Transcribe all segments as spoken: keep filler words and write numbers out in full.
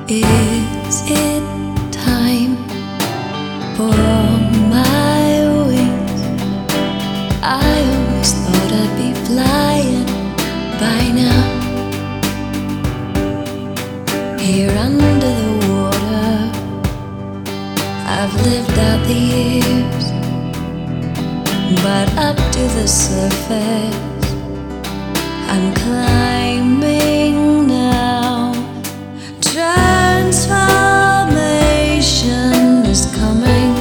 Is it time for my wings? I always thought I'd be flying by now. Here under the water, I've lived out the years, but up to the surface I'm climbing now. Transformation is coming.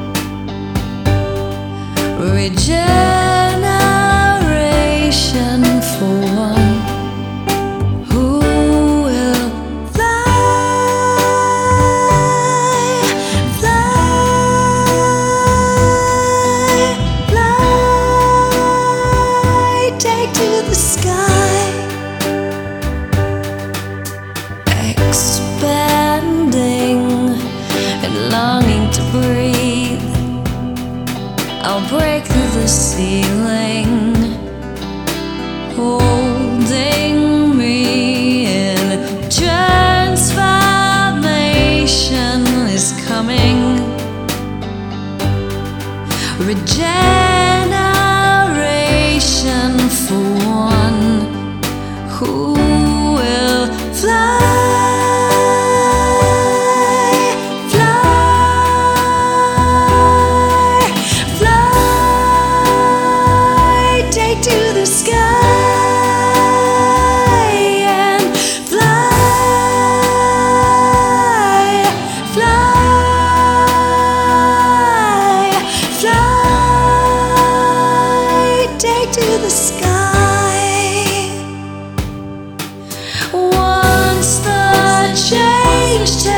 Regeneration for one who will fly, fly, fly, take to the sky. Expanding and longing to breathe, I'll break through the ceiling, holding me in. Transformation is coming. Regeneration for one who will fly. To the sky and fly, fly, fly, take to the sky. Once the change takes